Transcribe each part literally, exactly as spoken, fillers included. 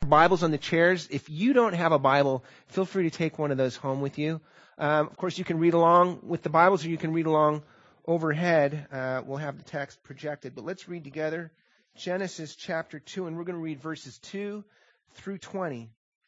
Bibles on the chairs. If you don't have a Bible, feel free to take one of those home with you. Um, of course, you can read along with the Bibles, or you can read along overhead. Uh, we'll have the text projected. But let's read together Genesis chapter two, and we're going to read verses two through twenty.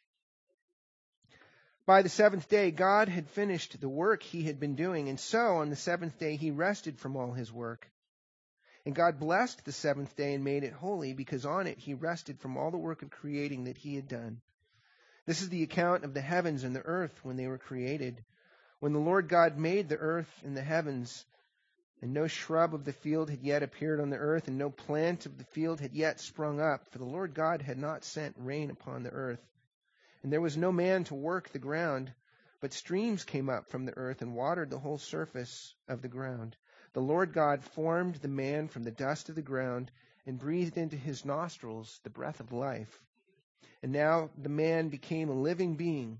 By the seventh day, God had finished the work he had been doing, and so on the seventh day he rested from all his work. And God blessed the seventh day and made it holy, because on it he rested from all the work of creating that he had done. This is the account of the heavens and the earth when they were created. When the Lord God made the earth and the heavens, and no shrub of the field had yet appeared on the earth, and no plant of the field had yet sprung up, for the Lord God had not sent rain upon the earth. And there was no man to work the ground, but streams came up from the earth and watered the whole surface of the ground. The Lord God formed the man from the dust of the ground and breathed into his nostrils the breath of life. And now the man became a living being.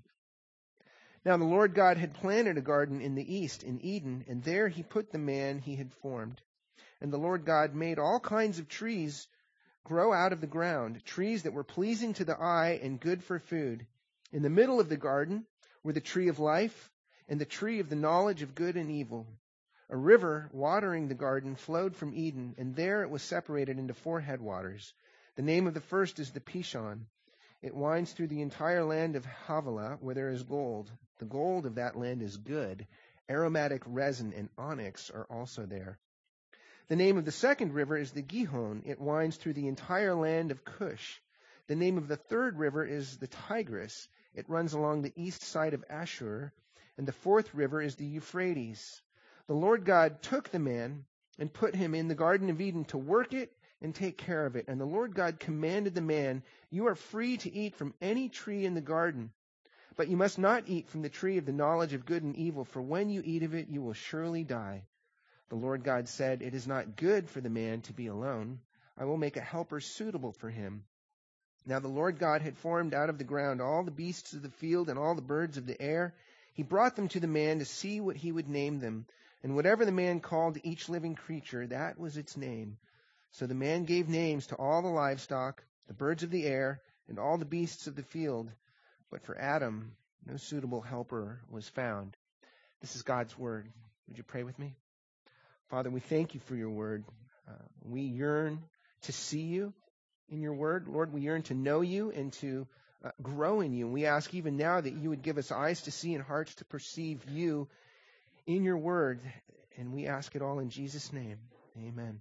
Now the Lord God had planted a garden in the east, in Eden, and there he put the man he had formed. And the Lord God made all kinds of trees grow out of the ground, trees that were pleasing to the eye and good for food. In the middle of the garden were the tree of life and the tree of the knowledge of good and evil. A river watering the garden flowed from Eden, and there it was separated into four headwaters. The name of the first is the Pishon. It winds through the entire land of Havilah, where there is gold. The gold of that land is good. Aromatic resin and onyx are also there. The name of the second river is the Gihon. It winds through the entire land of Cush. The name of the third river is the Tigris. It runs along the east side of Ashur. And the fourth river is the Euphrates. The Lord God took the man and put him in the Garden of Eden to work it and take care of it. And the Lord God commanded the man, "You are free to eat from any tree in the garden, but you must not eat from the tree of the knowledge of good and evil, for when you eat of it, you will surely die." The Lord God said, "It is not good for the man to be alone. I will make a helper suitable for him." Now the Lord God had formed out of the ground all the beasts of the field and all the birds of the air. He brought them to the man to see what he would name them. And whatever the man called each living creature, that was its name. So the man gave names to all the livestock, the birds of the air, and all the beasts of the field. But for Adam, no suitable helper was found. This is God's word. Would you pray with me? Father, we thank you for your word. Uh, we yearn to see you in your word. Lord, we yearn to know you and to uh, grow in you. And we ask even now that you would give us eyes to see and hearts to perceive you in your word, and we ask it all in Jesus' name. Amen.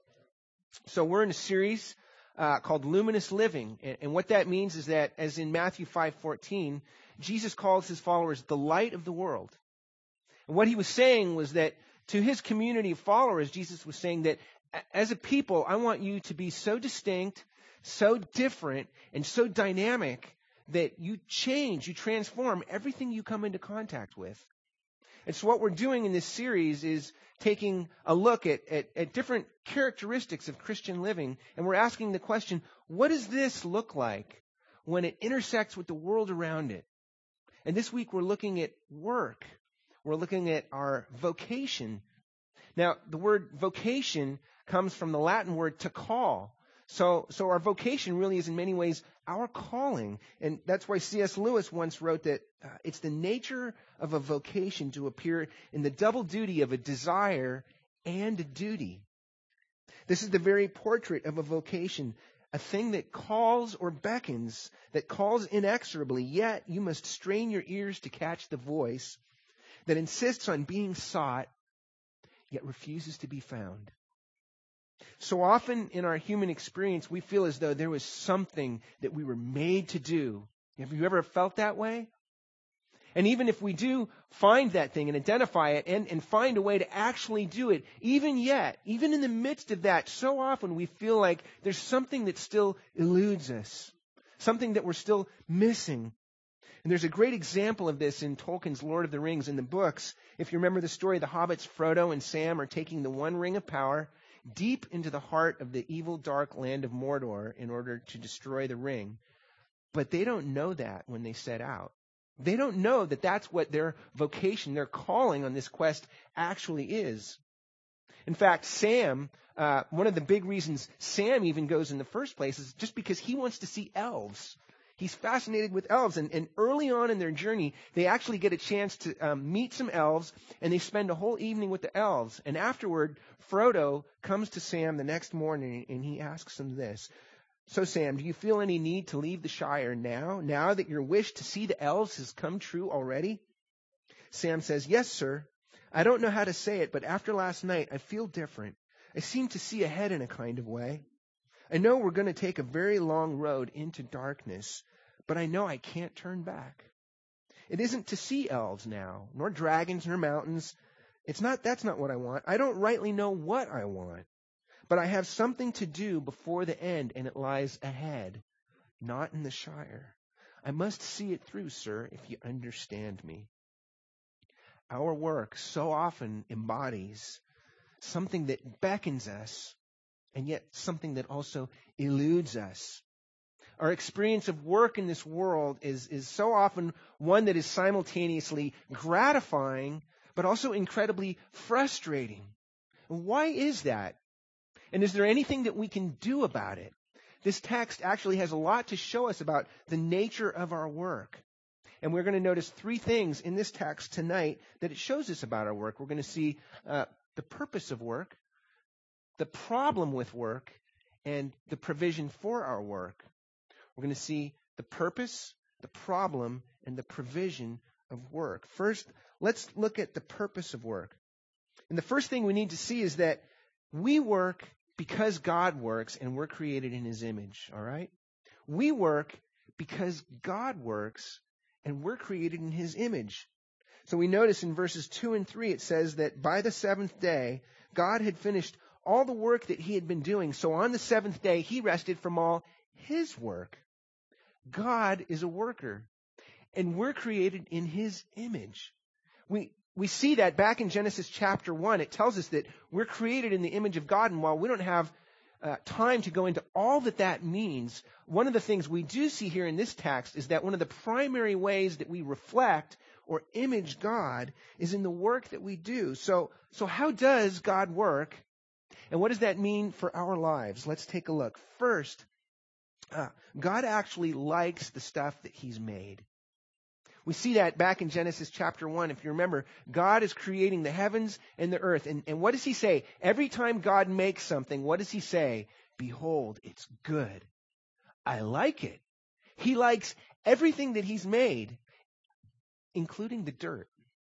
So we're in a series uh, called Luminous Living, and, and what that means is that, as in Matthew five fourteen, Jesus calls his followers the light of the world. And what he was saying was that to his community of followers, Jesus was saying that as a people, I want you to be so distinct, so different, and so dynamic that you change, you transform everything you come into contact with. And so what we're doing in this series is taking a look at, at, at different characteristics of Christian living, and we're asking the question, what does this look like when it intersects with the world around it? And this week we're looking at work. We're looking at our vocation. Now, the word vocation comes from the Latin word to call. So, so our vocation really is in many ways our calling. And that's why C S Lewis once wrote that uh, it's the nature of a vocation to appear in the double duty of a desire and a duty. This is the very portrait of a vocation, a thing that calls or beckons, that calls inexorably, yet you must strain your ears to catch the voice, that insists on being sought, yet refuses to be found. So often in our human experience, we feel as though there was something that we were made to do. Have you ever felt that way? And even if we do find that thing and identify it and, and find a way to actually do it, even yet, even in the midst of that, so often we feel like there's something that still eludes us, something that we're still missing. And there's a great example of this in Tolkien's Lord of the Rings in the books. If you remember the story, the hobbits Frodo and Sam are taking the One Ring of Power deep into the heart of the evil, dark land of Mordor in order to destroy the ring. But they don't know that when they set out. They don't know that that's what their vocation, their calling on this quest actually is. In fact, Sam, uh, one of the big reasons Sam even goes in the first place is just because he wants to see elves. He's fascinated with elves. And, and early on in their journey, they actually get a chance to um, meet some elves, and they spend a whole evening with the elves. And afterward, Frodo comes to Sam the next morning, and he asks him this. So, Sam, do you feel any need to leave the Shire now, now that your wish to see the elves has come true already? Sam says, yes, sir. I don't know how to say it, but after last night, I feel different. I seem to see ahead in a kind of way. I know we're going to take a very long road into darkness, but I know I can't turn back. It isn't to see elves now, nor dragons, nor mountains. It's not, that's not what I want. I don't rightly know what I want, but I have something to do before the end, and it lies ahead, not in the Shire. I must see it through, sir, if you understand me. Our work so often embodies something that beckons us, and yet something that also eludes us. Our experience of work in this world is, is so often one that is simultaneously gratifying, but also incredibly frustrating. And why is that? And is there anything that we can do about it? This text actually has a lot to show us about the nature of our work. And we're going to notice three things in this text tonight that it shows us about our work. We're going to see uh, the purpose of work, the problem with work, and the provision for our work. We're going to see the purpose, the problem, and the provision of work. First, let's look at the purpose of work. And the first thing we need to see is that we work because God works, and we're created in His image, all right? We work because God works, and we're created in His image. So we notice in verses two and three, it says that by the seventh day, God had finished all the work that He had been doing. So on the seventh day, He rested from all His work. God is a worker, and we're created in His image. We we see that back in Genesis chapter one. It tells us that we're created in the image of God, and while we don't have uh, time to go into all that that means, one of the things we do see here in this text is that one of the primary ways that we reflect or image God is in the work that we do. So, so how does God work? And what does that mean for our lives? Let's take a look. First, uh, God actually likes the stuff that He's made. We see that back in Genesis chapter one. If you remember, God is creating the heavens and the earth. And, and what does He say? Every time God makes something, what does He say? Behold, it's good. I like it. He likes everything that He's made, including the dirt.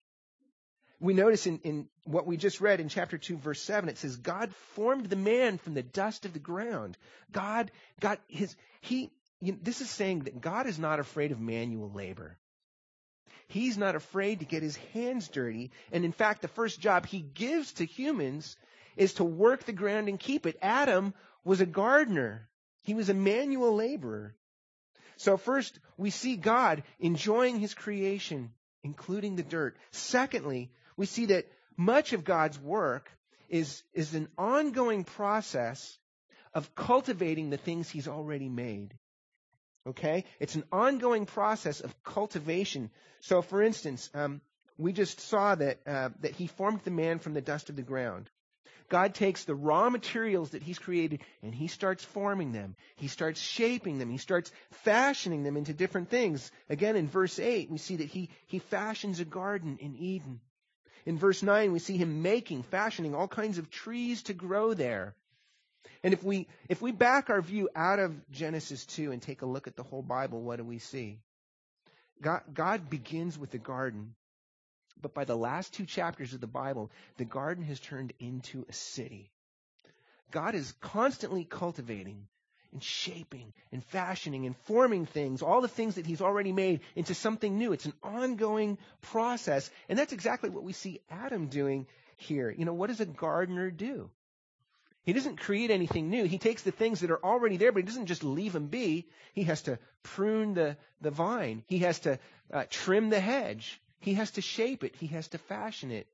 We notice in, in what we just read in chapter two, verse seven, it says, God formed the man from the dust of the ground. God, God, his, he, you know, this is saying that God is not afraid of manual labor. He's not afraid to get His hands dirty. And in fact, the first job He gives to humans is to work the ground and keep it. Adam was a gardener. He was a manual laborer. So first, we see God enjoying His creation, including the dirt. Secondly, we see that much of God's work is, is an ongoing process of cultivating the things He's already made. Okay? It's an ongoing process of cultivation. So, for instance, um, we just saw that uh, that He formed the man from the dust of the ground. God takes the raw materials that He's created and He starts forming them. He starts shaping them. He starts fashioning them into different things. Again, in verse eight, we see that He, he fashions a garden in Eden. In verse nine, we see Him making, fashioning all kinds of trees to grow there. And if we if we back our view out of Genesis two and take a look at the whole Bible, what do we see? God, God begins with the garden, but by the last two chapters of the Bible, the garden has turned into a city. God is constantly cultivating and shaping and fashioning and forming things, all the things that He's already made, into something new. It's an ongoing process, and that's exactly what we see Adam doing here. You know, what does a gardener do? He doesn't create anything new. He takes the things that are already there, but He doesn't just leave them be. He has to prune the, the vine. He has to uh, trim the hedge. He has to shape it. He has to fashion it.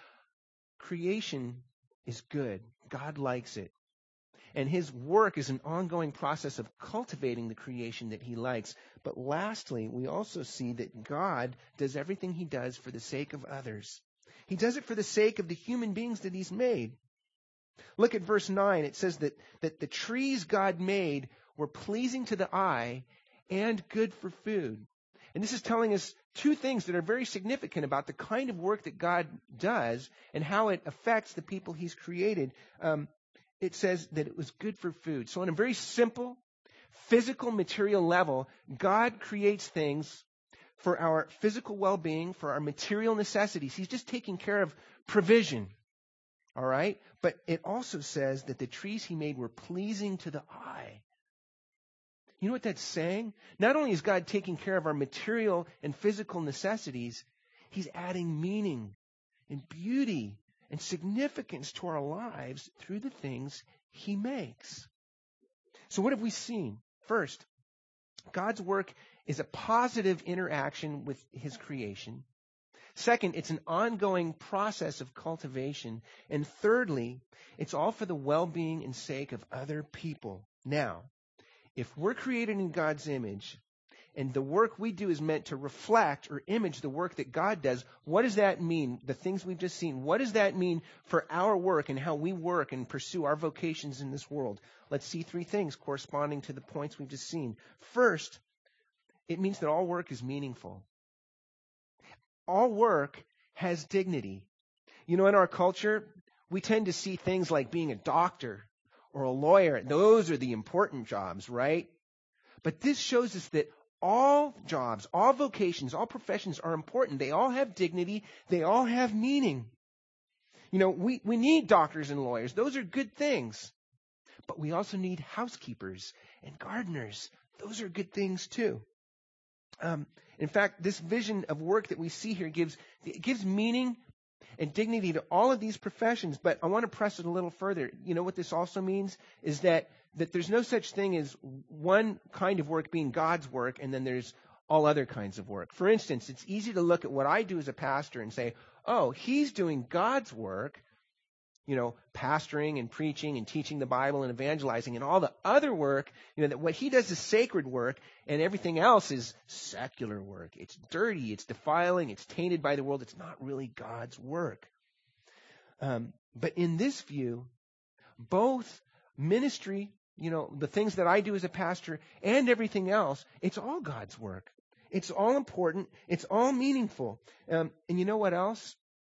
Creation is good. God likes it. And His work is an ongoing process of cultivating the creation that He likes. But lastly, we also see that God does everything He does for the sake of others. He does it for the sake of the human beings that He's made. Look at verse nine. It says that, that the trees God made were pleasing to the eye and good for food. And this is telling us two things that are very significant about the kind of work that God does and how it affects the people he's created. Um, it says that it was good for food. So on a very simple, physical, material level, God creates things for our physical well-being, for our material necessities. He's just taking care of provision. All right? But it also says that the trees he made were pleasing to the eye. You know what that's saying? Not only is God taking care of our material and physical necessities, he's adding meaning and beauty and significance to our lives through the things he makes. So what have we seen? First, God's work is a positive interaction with his creation. Second, it's an ongoing process of cultivation. And thirdly, it's all for the well-being and sake of other people. Now, if we're created in God's image, and the work we do is meant to reflect or image the work that God does, what does that mean? The things we've just seen, what does that mean for our work and how we work and pursue our vocations in this world? Let's see three things corresponding to the points we've just seen. First, it means that all work is meaningful. All work has dignity. You know, in our culture, we tend to see things like being a doctor or a lawyer. Those are the important jobs, right? But this shows us that all jobs, all vocations, all professions are important. They all have dignity. They all have meaning. You know, we, we need doctors and lawyers. Those are good things. But we also need housekeepers and gardeners. Those are good things too. Um, in fact, this vision of work that we see here gives, it gives meaning and dignity to all of these professions. But I want to press it a little further. You know what this also means is that, that there's no such thing as one kind of work being God's work, and then there's all other kinds of work. For instance, it's easy to look at what I do as a pastor and say, oh, he's doing God's work, you know, pastoring and preaching and teaching the Bible and evangelizing, and all the other work, you know, that what he does is sacred work and everything else is secular work. It's dirty, it's defiling, it's tainted by the world. It's not really God's work. Um, but in this view, both ministry, you know, the things that I do as a pastor and everything else, it's all God's work. It's all important. It's all meaningful. Um, and you know what else?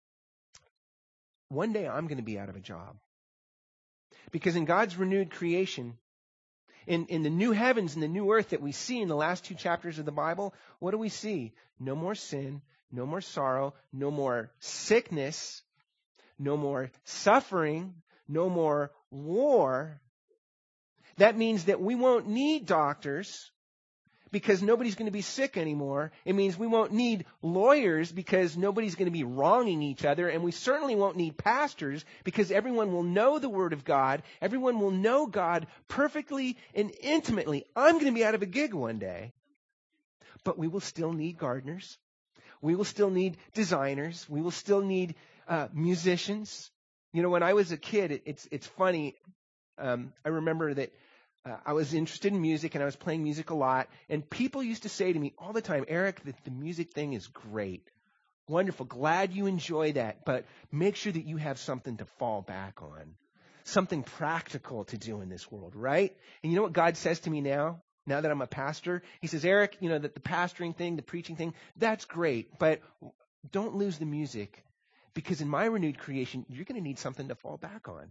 One day I'm going to be out of a job. Because in God's renewed creation, in, in the new heavens and the new earth that we see in the last two chapters of the Bible, what do we see? No more sin, no more sorrow, no more sickness, no more suffering, no more war. That means that we won't need doctors because nobody's going to be sick anymore. It means we won't need lawyers because nobody's going to be wronging each other. And we certainly won't need pastors because everyone will know the Word of God. Everyone will know God perfectly and intimately. I'm going to be out of a gig one day. But we will still need gardeners. We will still need designers. We will still need uh, musicians. You know, when I was a kid, it, it's it's funny. Um, I remember that Uh, I was interested in music, and I was playing music a lot. And people used to say to me all the time, Eric, the, the music thing is great. Wonderful. Glad you enjoy that. But make sure that you have something to fall back on. Something practical to do in this world, right? And you know what God says to me now? Now that I'm a pastor? He says, Eric, you know, that the pastoring thing, the preaching thing, that's great. But don't lose the music. Because in my renewed creation, you're going to need something to fall back on.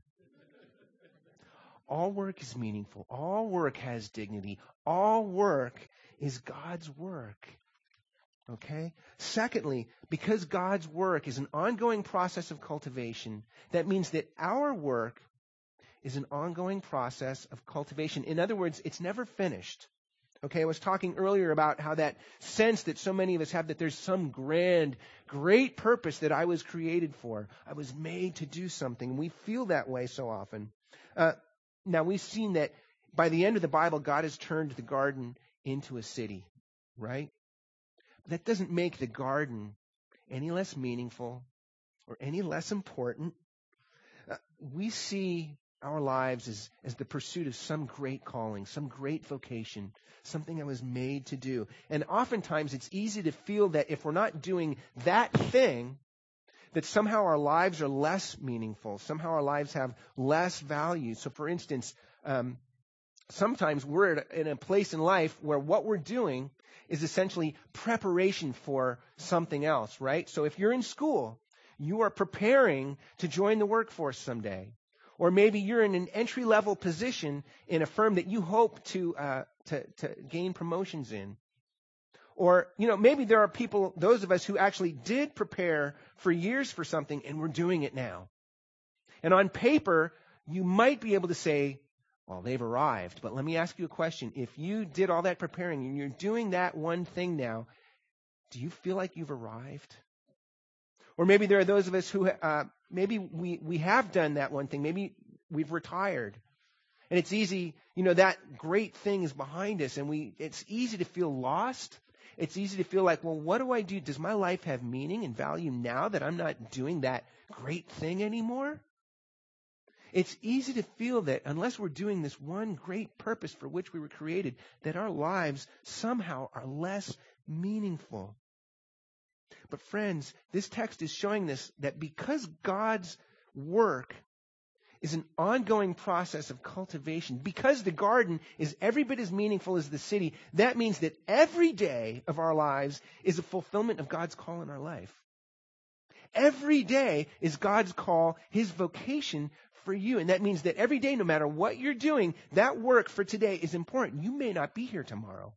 All work is meaningful. All work has dignity. All work is God's work. Okay? Secondly, because God's work is an ongoing process of cultivation, that means that our work is an ongoing process of cultivation. In other words, it's never finished. Okay, I was talking earlier about how that sense that so many of us have that there's some grand, great purpose that I was created for. I was made to do something. We feel that way so often. Uh, Now, we've seen that by the end of the Bible, God has turned the garden into a city, right? But that doesn't make the garden any less meaningful or any less important. Uh, we see our lives as, as the pursuit of some great calling, some great vocation, something I was made to do. And oftentimes it's easy to feel that if we're not doing that thing, that somehow our lives are less meaningful. Somehow our lives have less value. So for instance, um, sometimes we're at a, in a place in life where what we're doing is essentially preparation for something else, right? So if you're in school, you are preparing to join the workforce someday. Or maybe you're in an entry-level position in a firm that you hope to, uh, to, to gain promotions in. Or, you know, maybe there are people, those of us who actually did prepare for years for something and we're doing it now. And on paper, you might be able to say, well, they've arrived. But let me ask you a question. If you did all that preparing and you're doing that one thing now, do you feel like you've arrived? Or maybe there are those of us who, uh, maybe we, we have done that one thing. Maybe we've retired. And it's easy, you know, that great thing is behind us. And we, it's easy to feel lost. It's easy to feel like, well, what do I do? Does my life have meaning and value now that I'm not doing that great thing anymore? It's easy to feel that unless we're doing this one great purpose for which we were created, that our lives somehow are less meaningful. But friends, this text is showing us that because God's work is an ongoing process of cultivation, because the garden is every bit as meaningful as the city, that means that every day of our lives is a fulfillment of God's call in our life. Every day is God's call, His vocation for you. And that means that every day, no matter what you're doing, that work for today is important. You may not be here tomorrow.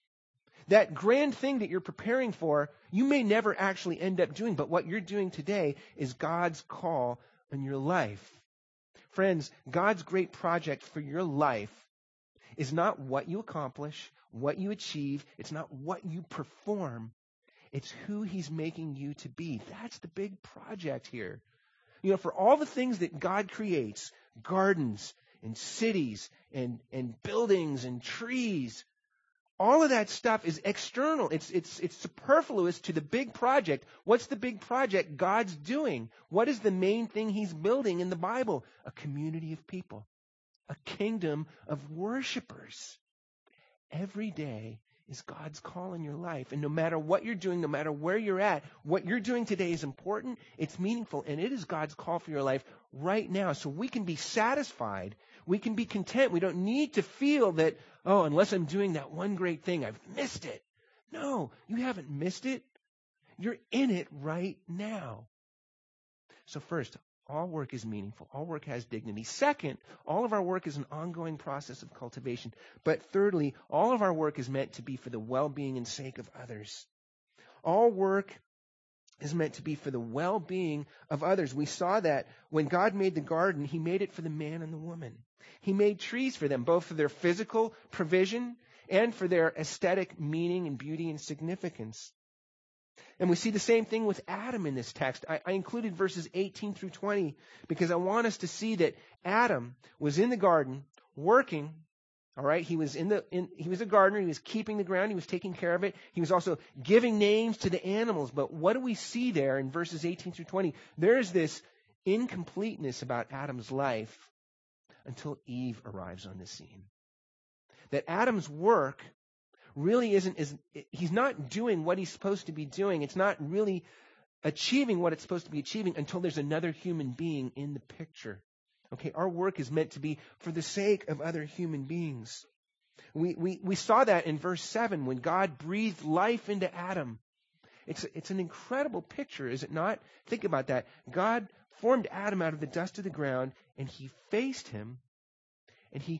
That grand thing that you're preparing for, you may never actually end up doing, but what you're doing today is God's call in your life. Friends, God's great project for your life is not what you accomplish, what you achieve. It's not what you perform. It's who He's making you to be. That's the big project here. You know, for all the things that God creates, gardens and cities and, and buildings and trees, all of that stuff is external. It's, it's, it's superfluous to the big project. What's the big project God's doing? What is the main thing He's building in the Bible? A community of people, a kingdom of worshipers. Every day is God's call in your life. And no matter what you're doing, no matter where you're at, what you're doing today is important, it's meaningful, and it is God's call for your life right now. So we can be satisfied. We can be content. We don't need to feel that, oh, unless I'm doing that one great thing, I've missed it. No, you haven't missed it. You're in it right now. So first, all work is meaningful. All work has dignity. Second, all of our work is an ongoing process of cultivation. But thirdly, all of our work is meant to be for the well-being and sake of others. All work is meant to be for the well-being of others. We saw that when God made the garden, He made it for the man and the woman. He made trees for them, both for their physical provision and for their aesthetic meaning and beauty and significance. And we see the same thing with Adam in this text. I, I included verses eighteen through twenty because I want us to see that Adam was in the garden working. All right, he was in the in, he was a gardener. He was keeping the ground. He was taking care of it. He was also giving names to the animals. But what do we see there in verses eighteen through twenty? There's this incompleteness about Adam's life until Eve arrives on the scene. That Adam's work really isn't, is, he's not doing what he's supposed to be doing. It's not really achieving what it's supposed to be achieving until there's another human being in the picture. Okay, our work is meant to be for the sake of other human beings. We, we, we saw that in verse seven when God breathed life into Adam. It's, it's an incredible picture, is it not? Think about that. God formed Adam out of the dust of the ground, and He faced him, and He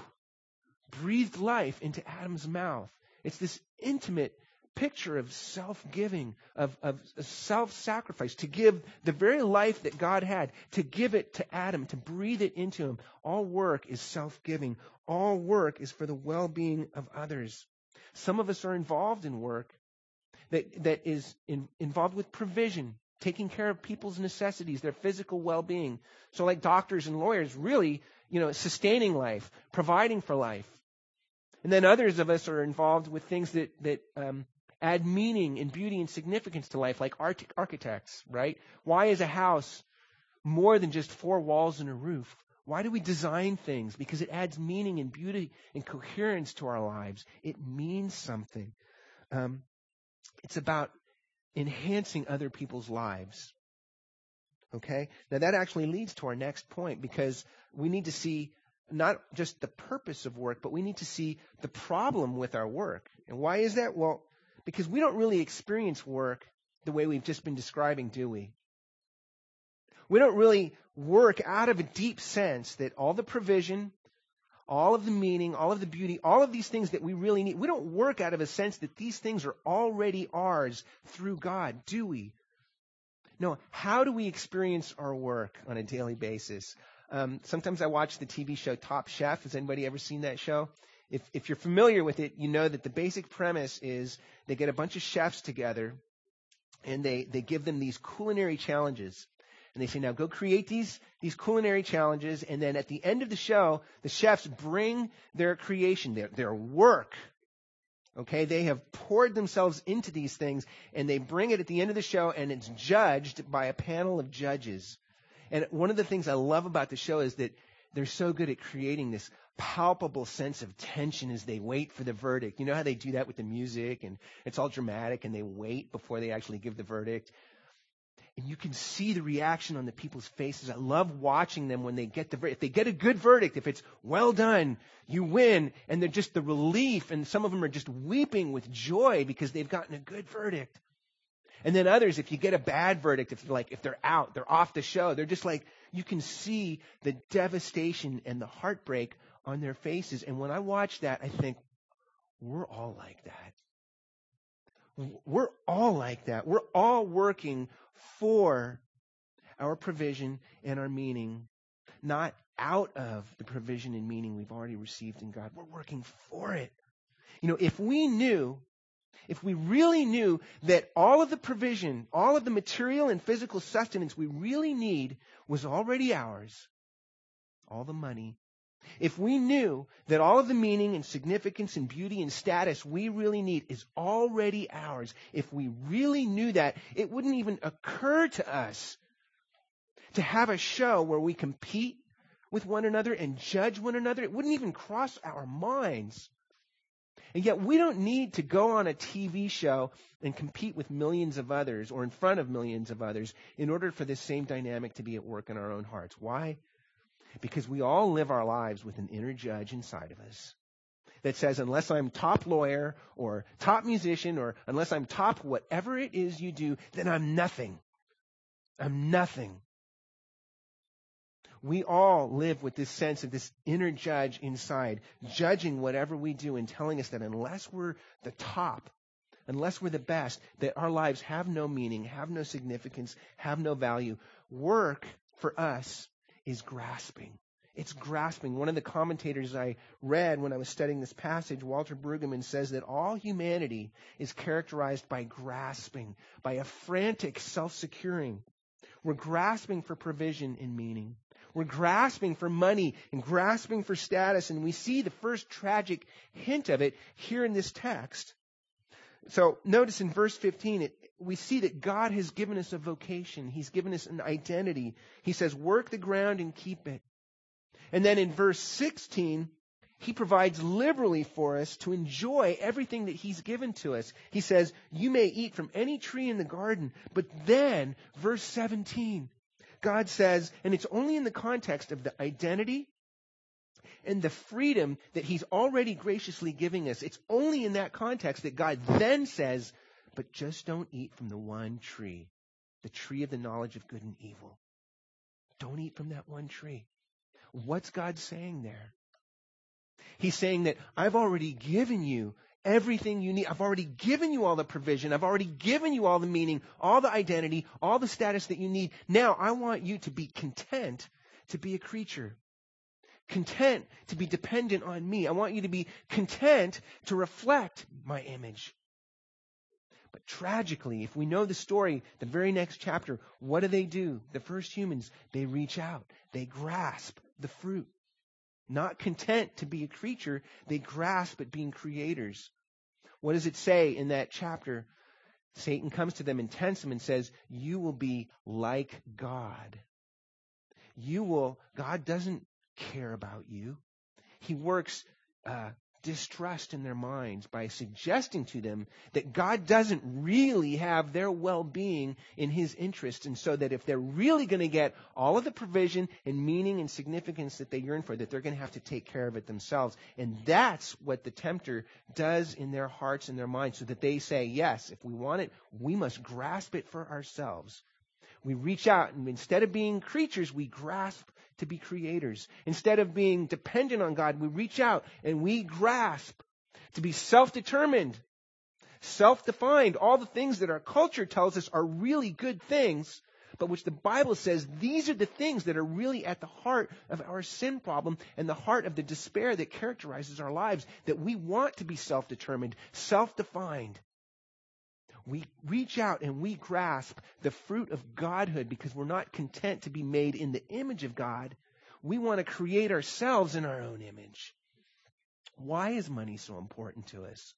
breathed life into Adam's mouth. It's this intimate picture of self-giving, of, of self-sacrifice, to give the very life that God had, to give it to Adam, to breathe it into him. All work is self-giving. All work is for the well-being of others. Some of us are involved in work that, that is in, involved with provision, taking care of people's necessities, their physical well-being. So like doctors and lawyers, really, you know, sustaining life, providing for life. And then others of us are involved with things that, that um, add meaning and beauty and significance to life, like art- architects, right? Why is a house more than just four walls and a roof? Why do we design things? Because it adds meaning and beauty and coherence to our lives. It means something. Um, it's about enhancing other people's lives. Okay? Now that actually leads to our next point, because we need to see not just the purpose of work, but we need to see the problem with our work. And why is that? Well, because we don't really experience work the way we've just been describing, do we? We don't really work out of a deep sense that all the provision, all of the meaning, all of the beauty, all of these things that we really need, we don't work out of a sense that these things are already ours through God, do we? No, how do we experience our work on a daily basis? Um, sometimes I watch the T V show Top Chef. Has anybody ever seen that show? If, if you're familiar with it, you know that the basic premise is they get a bunch of chefs together and they, they give them these culinary challenges. And they say, now go create these, these culinary challenges. And then at the end of the show, the chefs bring their creation, their, their work. Okay, they have poured themselves into these things, and they bring it at the end of the show, and it's judged by a panel of judges. And one of the things I love about the show is that they're so good at creating this palpable sense of tension as they wait for the verdict. You know how they do that with the music, and it's all dramatic, and they wait before they actually give the verdict. And you can see the reaction on the people's faces. I love watching them when they get the verdict. If they get a good verdict, if it's well done, you win. And they're just the relief. And some of them are just weeping with joy because they've gotten a good verdict. And then others, if you get a bad verdict, if like if they're out, they're off the show, they're just like, you can see the devastation and the heartbreak on their faces. And when I watch that, I think, we're all like that. We're all like that. We're all working for our provision and our meaning, not out of the provision and meaning we've already received in God. We're working for it. You know, if we knew, if we really knew that all of the provision, all of the material and physical sustenance we really need was already ours, all the money, if we knew that all of the meaning and significance and beauty and status we really need is already ours, if we really knew that, it wouldn't even occur to us to have a show where we compete with one another and judge one another. It wouldn't even cross our minds. And yet we don't need to go on a T V show and compete with millions of others or in front of millions of others in order for this same dynamic to be at work in our own hearts. Why? Because we all live our lives with an inner judge inside of us that says, unless I'm top lawyer or top musician or unless I'm top whatever it is you do, then I'm nothing. I'm nothing. We all live with this sense of this inner judge inside, judging whatever we do and telling us that unless we're the top, unless we're the best, that our lives have no meaning, have no significance, have no value. Work for us is grasping. It's grasping. One of the commentators I read when I was studying this passage, Walter Brueggemann, says that all humanity is characterized by grasping, by a frantic self-securing. We're grasping for provision and meaning. We're grasping for money and grasping for status, and we see the first tragic hint of it here in this text. So notice in verse fifteen, it, we see that God has given us a vocation. He's given us an identity. He says, work the ground and keep it. And then in verse sixteen, He provides liberally for us to enjoy everything that He's given to us. He says, you may eat from any tree in the garden. But then, verse seventeen, God says, and it's only in the context of the identity and the freedom that He's already graciously giving us. It's only in that context that God then says, but just don't eat from the one tree, the tree of the knowledge of good and evil. Don't eat from that one tree. What's God saying there? He's saying that I've already given you everything you need. I've already given you all the provision. I've already given you all the meaning, all the identity, all the status that you need. Now I want you to be content to be a creature. Content to be dependent on me. I want you to be content to reflect my image. But tragically, if we know the story, the very next chapter, what do they do? The first humans, they reach out. They grasp the fruit. Not content to be a creature, they grasp at being creators. What does it say in that chapter? Satan comes to them and tempts them and says, you will be like God. You will, God doesn't care about you. He works uh, distrust in their minds by suggesting to them that God doesn't really have their well-being in his interest, and so that if they're really going to get all of the provision and meaning and significance that they yearn for, that they're going to have to take care of it themselves. And that's what the tempter does in their hearts and their minds, so that they say, yes, if we want it, we must grasp it for ourselves. We reach out, and instead of being creatures, we grasp to be creators. Instead of being dependent on God, we reach out and we grasp to be self-determined, self-defined, all the things that our culture tells us are really good things, but which the Bible says these are the things that are really at the heart of our sin problem and the heart of the despair that characterizes our lives, that we want to be self-determined, self-defined. We reach out and we grasp the fruit of godhood because we're not content to be made in the image of God. We want to create ourselves in our own image. Why is money so important to us?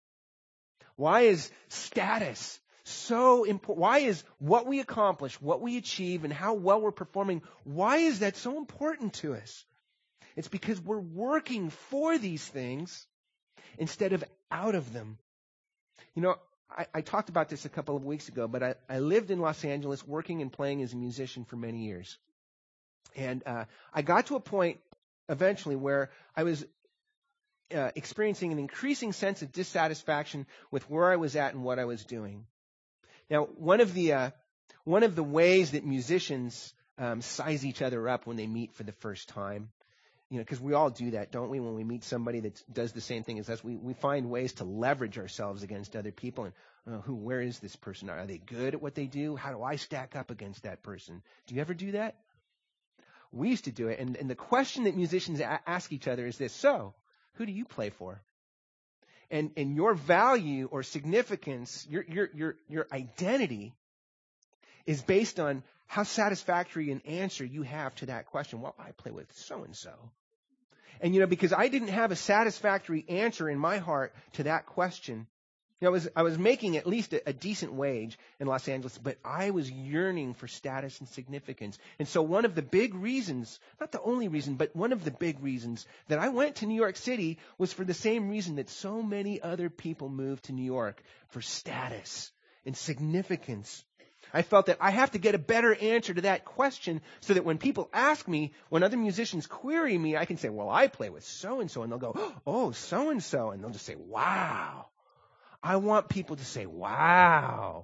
Why is status so important? Why is what we accomplish, what we achieve, and how well we're performing, why is that so important to us? It's because we're working for these things instead of out of them. You know, I, I talked about this a couple of weeks ago, but I, I lived in Los Angeles working and playing as a musician for many years. And uh, I got to a point eventually where I was uh, experiencing an increasing sense of dissatisfaction with where I was at and what I was doing. Now, one of the uh, one of the ways that musicians um, size each other up when they meet for the first time, you know, because we all do that, don't we? When we meet somebody that does the same thing as us, we, we find ways to leverage ourselves against other people. And uh, who, where is this person? Are they good at what they do? How do I stack up against that person? Do you ever do that? We used to do it. And, and the question that musicians a- ask each other is this: so, who do you play for? And and your value or significance, your your your your identity, is based on how satisfactory an answer you have to that question. Well, I play with so and so. And, you know, because I didn't have a satisfactory answer in my heart to that question. You know, I was, I was making at least a, a decent wage in Los Angeles, but I was yearning for status and significance. And so one of the big reasons, not the only reason, but one of the big reasons that I went to New York City was for the same reason that so many other people moved to New York, for status and significance. I felt that I have to get a better answer to that question so that when people ask me, when other musicians query me, I can say, well, I play with so-and-so. And they'll go, oh, so-and-so. And they'll just say, wow. I want people to say, wow.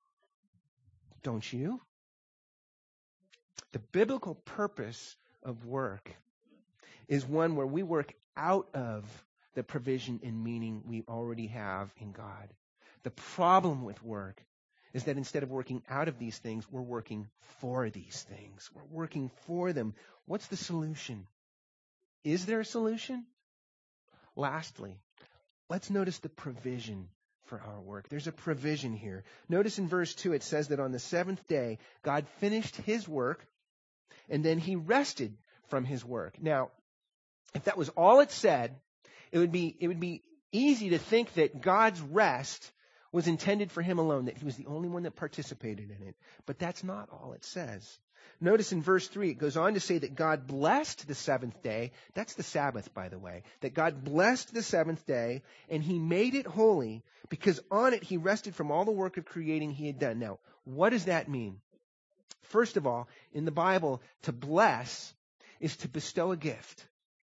Don't you? The biblical purpose of work is one where we work out of the provision and meaning we already have in God. The problem with work is that instead of working out of these things, we're working for these things. We're working for them. What's the solution? Is there a solution? Lastly, let's notice the provision for our work. There's a provision here. Notice in verse two, it says that on the seventh day, God finished his work, and then he rested from his work. Now, if that was all it said, it would be, it would be easy to think that God's rest was intended for him alone, that he was the only one that participated in it. But that's not all it says. Notice in verse three, it goes on to say that God blessed the seventh day. That's the Sabbath, by the way. That God blessed the seventh day, and he made it holy, because on it he rested from all the work of creating he had done. Now, what does that mean? First of all, in the Bible, to bless is to bestow a gift.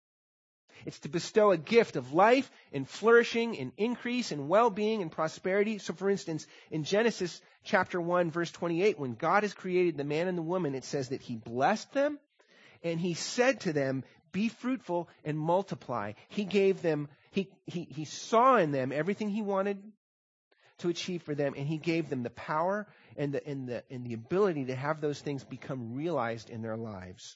It's to bestow a gift of life and flourishing and increase and well-being and prosperity. So, for instance, in Genesis chapter one, verse twenty-eight, when God has created the man and the woman, it says that he blessed them and he said to them, be fruitful and multiply. He gave them, he, he, he saw in them everything he wanted to achieve for them, and he gave them the power and the, and the, and the ability to have those things become realized in their lives.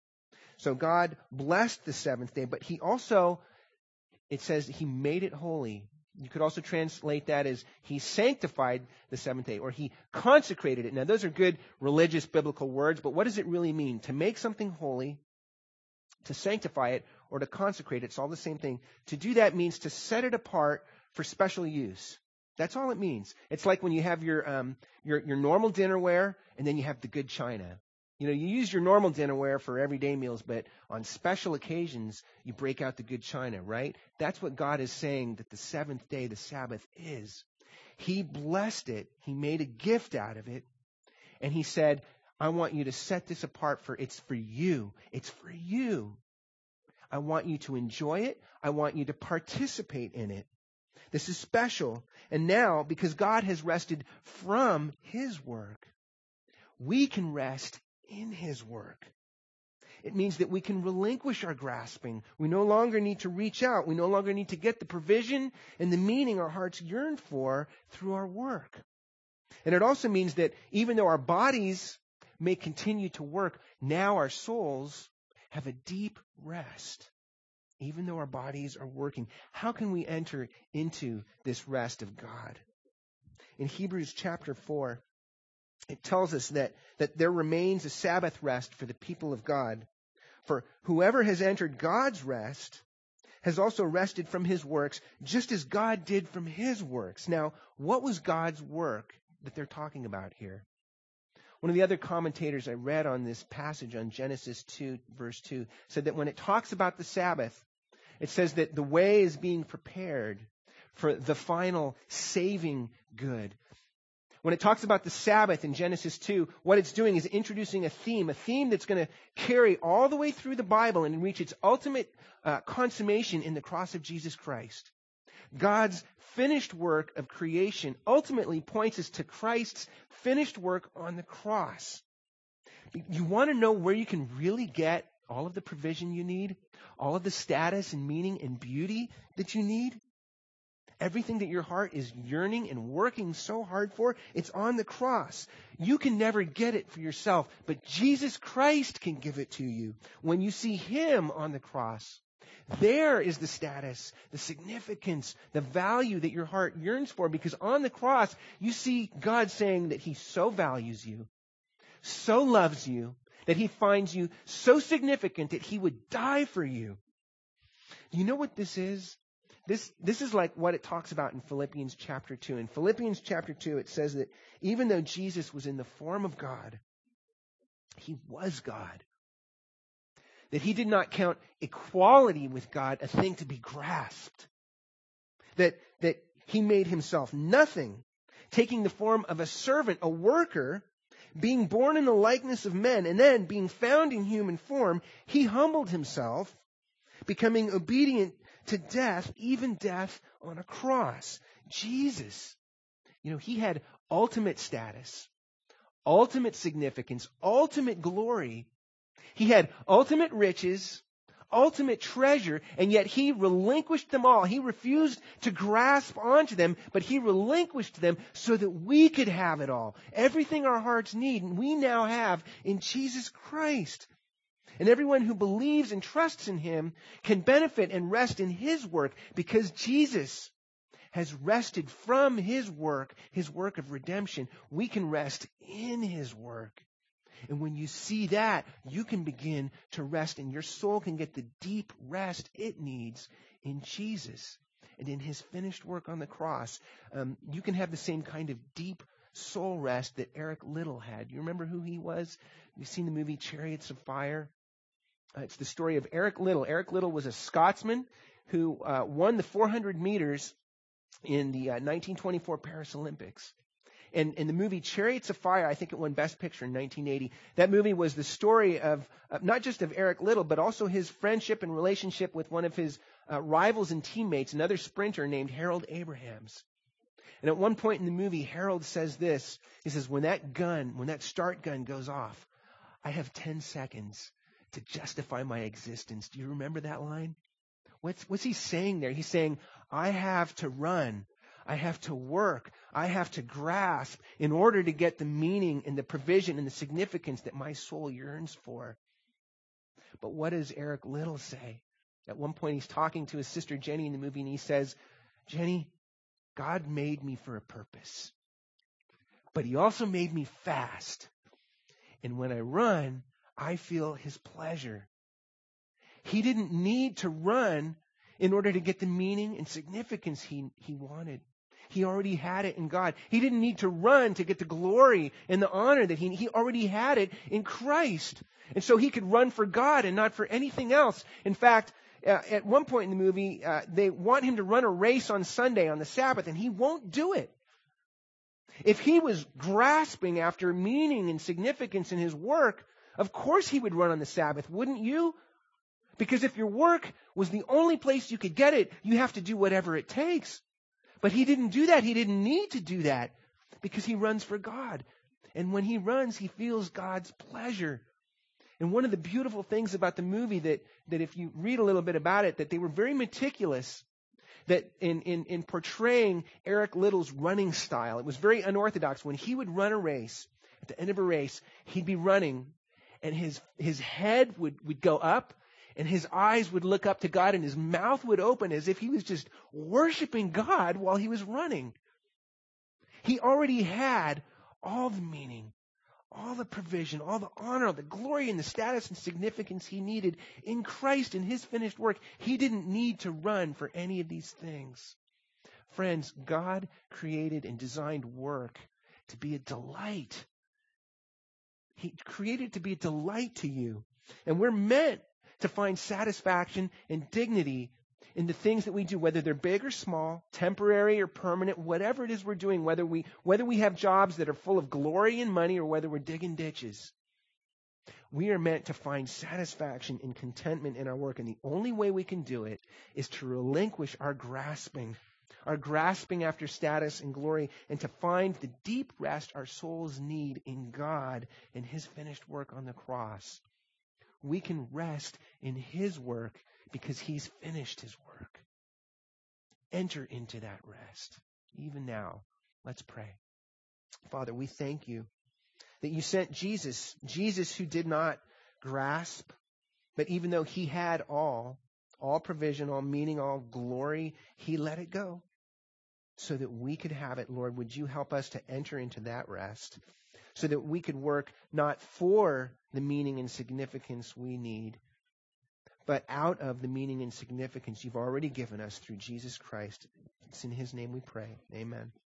So God blessed the seventh day, but he also, it says he made it holy. You could also translate that as he sanctified the seventh day, or he consecrated it. Now, those are good religious biblical words, but what does it really mean? To make something holy, to sanctify it, or to consecrate it, it's all the same thing. To do that means to set it apart for special use. That's all it means. It's like when you have your um, your, your normal dinnerware, and then you have the good china. You know, you use your normal dinnerware for everyday meals, but on special occasions, you break out the good china, right? That's what God is saying that the seventh day, the Sabbath, is. He blessed it. He made a gift out of it. And he said, I want you to set this apart for, it's for you. It's for you. I want you to enjoy it. I want you to participate in it. This is special. And now, because God has rested from his work, we can rest in his work. It means that we can relinquish our grasping. We no longer need to reach out. We no longer need to get the provision and the meaning our hearts yearn for through our work. And it also means that even though our bodies may continue to work, now our souls have a deep rest. Even though our bodies are working, how can we enter into this rest of God? In Hebrews chapter four, it tells us that, that there remains a Sabbath rest for the people of God. For whoever has entered God's rest has also rested from his works, just as God did from his works. Now, what was God's work that they're talking about here? One of the other commentators I read on this passage on Genesis two, verse two, said that when it talks about the Sabbath, it says that the way is being prepared for the final saving good. When it talks about the Sabbath in Genesis two, what it's doing is introducing a theme, a theme that's going to carry all the way through the Bible and reach its ultimate uh, consummation in the cross of Jesus Christ. God's finished work of creation ultimately points us to Christ's finished work on the cross. You want to know where you can really get all of the provision you need, all of the status and meaning and beauty that you need? Everything that your heart is yearning and working so hard for, it's on the cross. You can never get it for yourself, but Jesus Christ can give it to you. When you see him on the cross, there is the status, the significance, the value that your heart yearns for, because on the cross, you see God saying that he so values you, so loves you, that he finds you so significant that he would die for you. Do you know what this is? This, this is like what it talks about in Philippians chapter two. In Philippians chapter two, it says that even though Jesus was in the form of God, he was God. That he did not count equality with God a thing to be grasped. That, that he made himself nothing, taking the form of a servant, a worker, being born in the likeness of men, and then being found in human form, he humbled himself, becoming obedient to death, even death on a cross. Jesus, you know, he had ultimate status, ultimate significance, ultimate glory. He had ultimate riches, ultimate treasure, and yet he relinquished them all. He refused to grasp onto them, but he relinquished them so that we could have it all. Everything our hearts need, and we now have in Jesus Christ. And everyone who believes and trusts in him can benefit and rest in his work, because Jesus has rested from his work, his work of redemption. We can rest in his work. And when you see that, you can begin to rest, and your soul can get the deep rest it needs in Jesus and in his finished work on the cross. Um, you can have the same kind of deep soul rest that Eric Liddell had. You remember who he was? You've seen the movie Chariots of Fire? Uh, it's the story of Eric Liddell. Eric Liddell was a Scotsman who uh, won the four hundred meters in the uh, nineteen twenty-four Paris Olympics. And in the movie Chariots of Fire, I think it won Best Picture in nineteen eighty. That movie was the story of uh, not just of Eric Liddell, but also his friendship and relationship with one of his uh, rivals and teammates, another sprinter named Harold Abrahams. And at one point in the movie, Harold says this. He says, when that gun, when that start gun goes off, I have ten seconds to justify my existence. Do you remember that line? What's, what's he saying there? He's saying, I have to run. I have to work. I have to grasp in order to get the meaning and the provision and the significance that my soul yearns for. But what does Eric Liddell say? At one point, he's talking to his sister Jenny in the movie, and he says, Jenny, God made me for a purpose, but he also made me fast. And when I run, I feel his pleasure. He didn't need to run in order to get the meaning and significance he, he wanted. He already had it in God. He didn't need to run to get the glory and the honor that he, he already had it in Christ. And so he could run for God and not for anything else. In fact, uh, at one point in the movie, uh, they want him to run a race on Sunday on the Sabbath, and he won't do it. If he was grasping after meaning and significance in his work, of course he would run on the Sabbath, wouldn't you? Because if your work was the only place you could get it, you have to do whatever it takes. But he didn't do that. He didn't need to do that because he runs for God. And when he runs, he feels God's pleasure. And one of the beautiful things about the movie that, that if you read a little bit about it, that they were very meticulous that in, in, in portraying Eric Liddell's running style. It was very unorthodox. When he would run a race, at the end of a race, he'd be running, and his, his head would, would go up, and his eyes would look up to God, and his mouth would open as if he was just worshiping God while he was running. He already had all the meaning, all the provision, all the honor, the glory, and the status and significance he needed in Christ in his finished work. He didn't need to run for any of these things. Friends, God created and designed work to be a delight. He created it to be a delight to you. And we're meant to find satisfaction and dignity in the things that we do, whether they're big or small, temporary or permanent, whatever it is we're doing, whether we whether we have jobs that are full of glory and money or whether we're digging ditches. We are meant to find satisfaction and contentment in our work, and the only way we can do it is to relinquish our grasping, our grasping after status and glory, and to find the deep rest our souls need in God and his finished work on the cross. We can rest in his work because he's finished his work. Enter into that rest. Even now, let's pray. Father, we thank you that you sent Jesus, Jesus who did not grasp, but even though he had all, all provision, all meaning, all glory, he let it go so that we could have it. Lord, would you help us to enter into that rest so that we could work not for the meaning and significance we need, but out of the meaning and significance you've already given us through Jesus Christ. It's in his name we pray. Amen.